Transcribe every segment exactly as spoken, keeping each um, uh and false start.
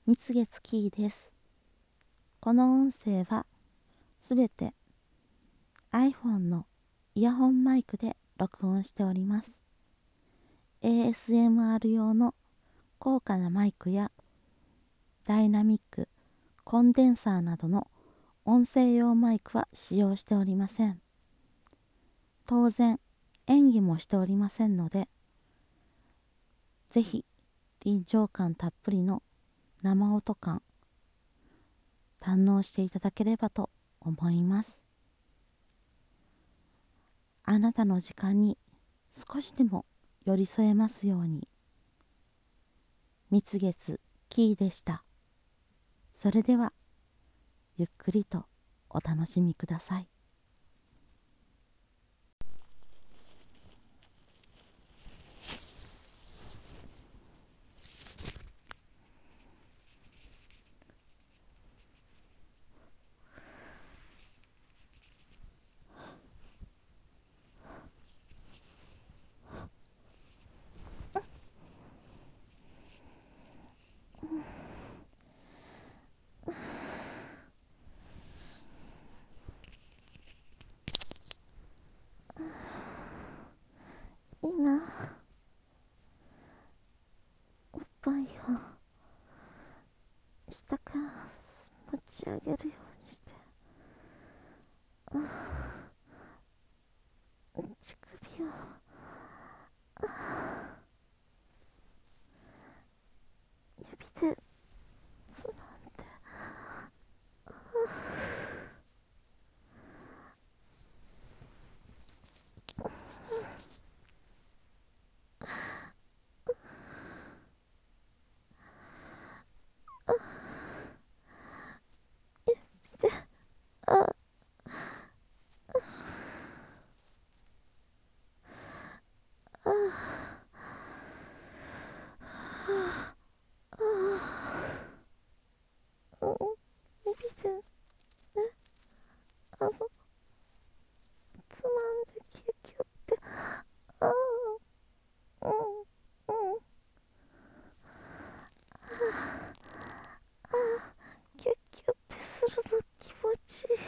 三月キーです。この音声はすべて iPhone のイヤホンマイクで録音しております。エーエスエムアール 用の高価なマイクやダイナミック、コンデンサーなどの音声用マイクは使用しておりません。当然演技もしておりませんので、ぜひ臨場感たっぷりの生音感堪能していただければと思います。あなたの時間に少しでも寄り添えますように。三月キーでした。それではゆっくりとお楽しみください。今おっぱいを下から持ち上げるようにして乳首を指でつまんであ指でねあのつまんでキュキュってああうんうんああキュキュってするの気持ちいい。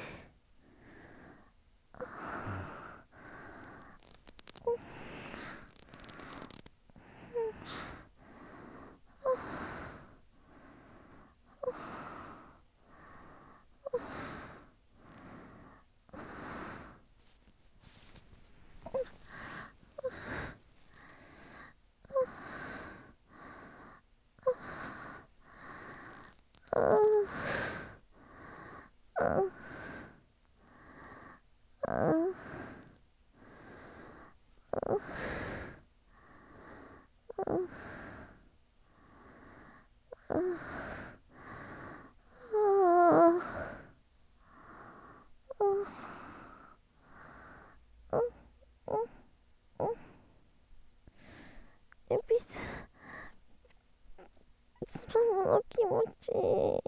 指でつまむの気持ちいい。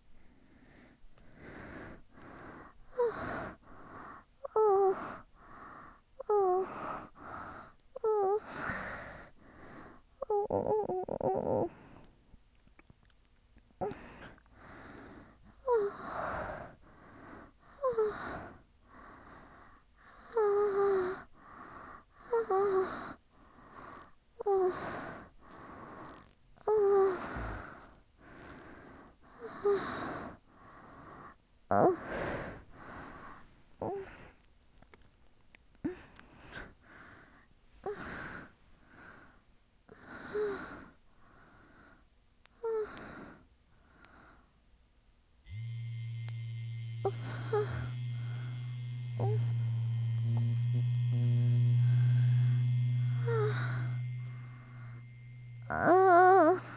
ああ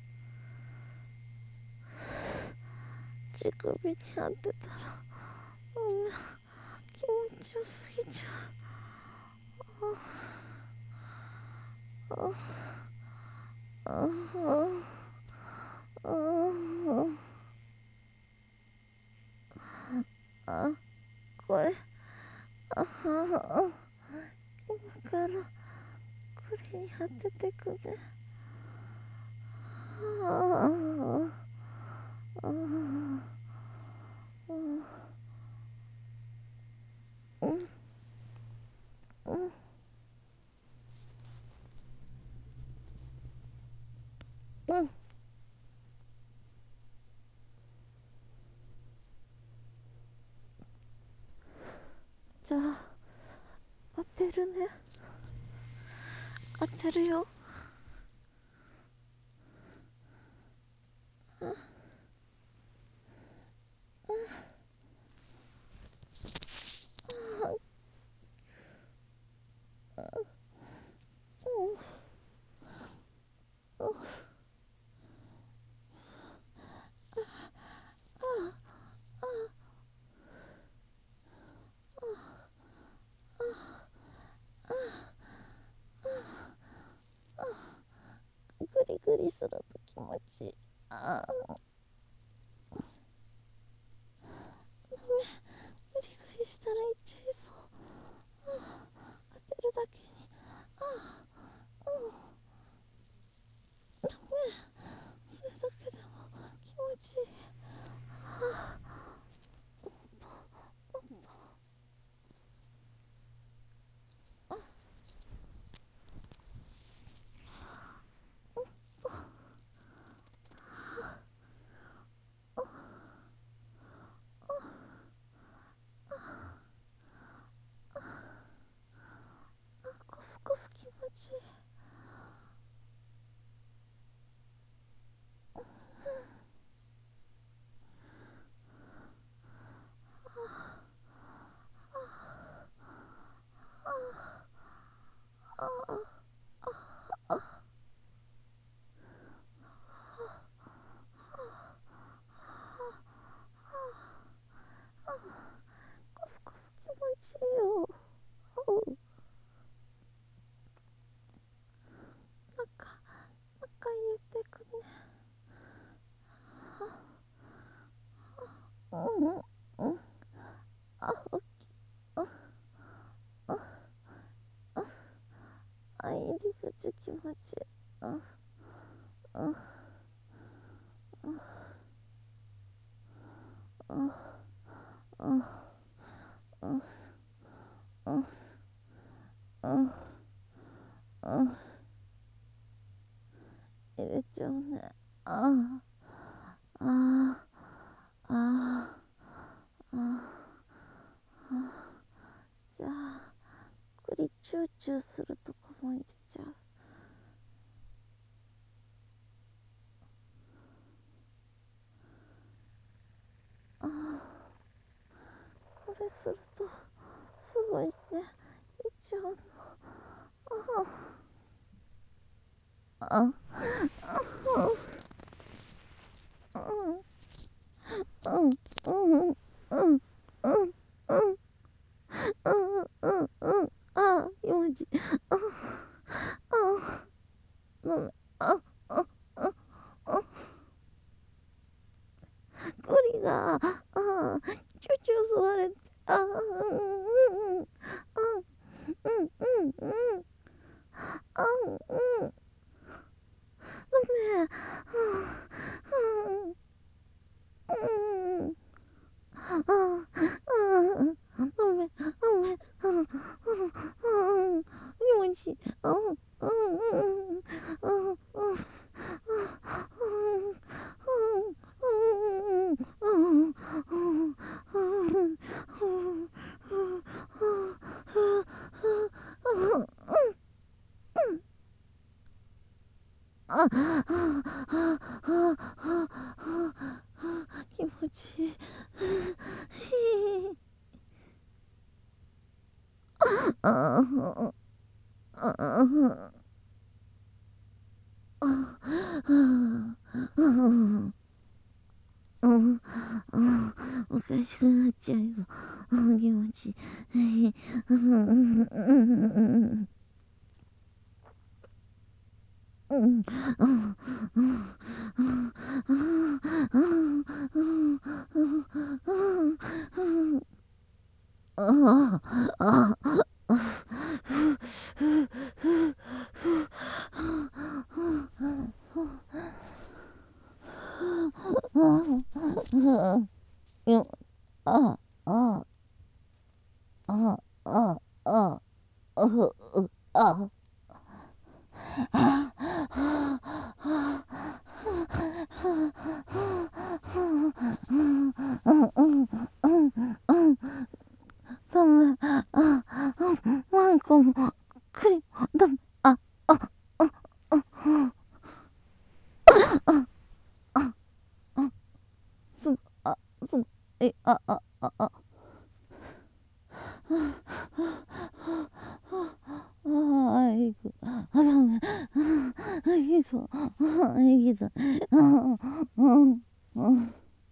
乳首に当てたらうん気持ちよすぎちゃう。ああああああこれああ今からこれに当ててくね。ああうんじゃあ当てるね。当てるよ。うんグリグリすると気持ちいい。ああグリグリしたらいっちゃいそう。当てるだけに。ああうんごめんそれだけでも気持ちいい。はあコスコス気持ちいい。コスコス気持ちいいよ。うん中中入れてくね。うんうんうんあ大きい。ああああ入り口気持ちいい。ああああああああ入れちゃうね。ああああああじゃあ栗チューチューするとこも入れちゃう。あこれするとすごいねいっちゃうの。あああうんうんうんうんうんうんうんうんうんあ気持ちいい。ああごめん。ああああ栗があチューチュー吸われてあうんうんうんうんうんうんうんあうんごめん。うんうんああごめんごめんうん気持ちいい。うんうんうんうんうん気持ちいい。ああおかしくなっちゃいそう。気持ちいい。よあああああああダメ。あ、あ、マイクもクリダメ。あ、あ、あ、あ、あ、あ、あ、あ、す、あ、す、え、あ、あ、あ、あ、あ、いく、あ、ダメ。あ、いいぞ。あ、いいぞ。あ、うん、うん、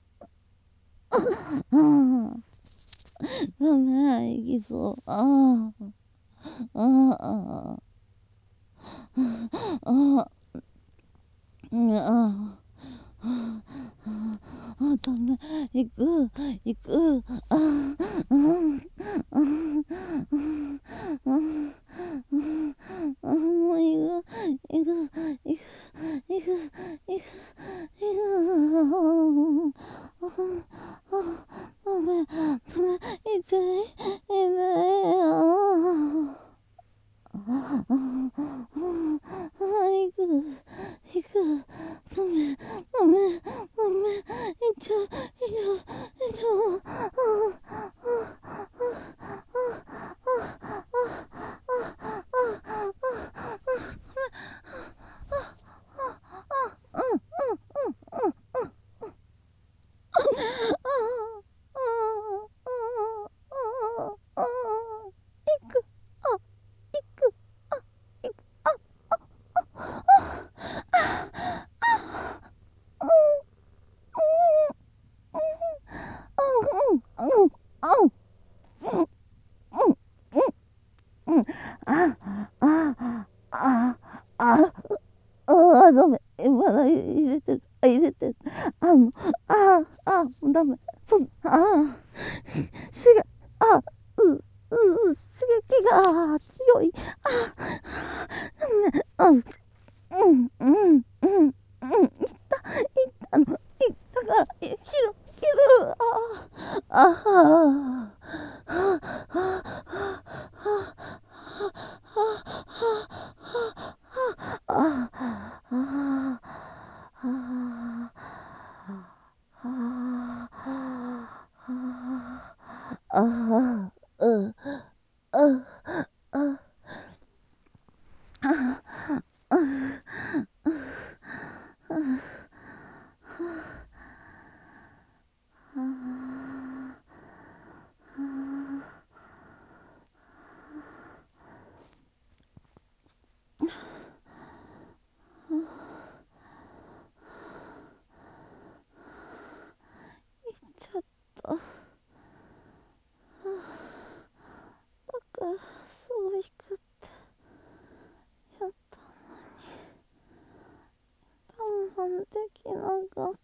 うん、ダメ。いいぞ。あ、あ、あ、あ、うん、あ、あ、ダメ。行く、行く。あ、うん、うん、うん、うん、うん、あ、もう行く、行く、行く、行く、行く、行く。あ、あ、ダメ、ダメ、痛い、痛いよ。あ、あ、あ、行く、行く、ダメ、ダメ、ダメ、行っちゃう、行っちゃう、行っちゃう、あ、あ、あ、行く、あ、行く、あ、行く、あ、うん、うん、うん、うん、うん、あ、あ、あ、あ、あ、ダメ。まだ入れてる。あ、入れてる。あの、あ、あ、ダメ。そ、あ、しげ、あ、う、う、う、刺激が強い。あ、ダメ。うん、うん、うん、うん、うん、いった、いったの、いったから、い、切る、切る。あ、あ、あ、あ、あ、あ、あ、うん、うん、ちょっと、なんか、すごい低くて、やったのに、我慢できなかった。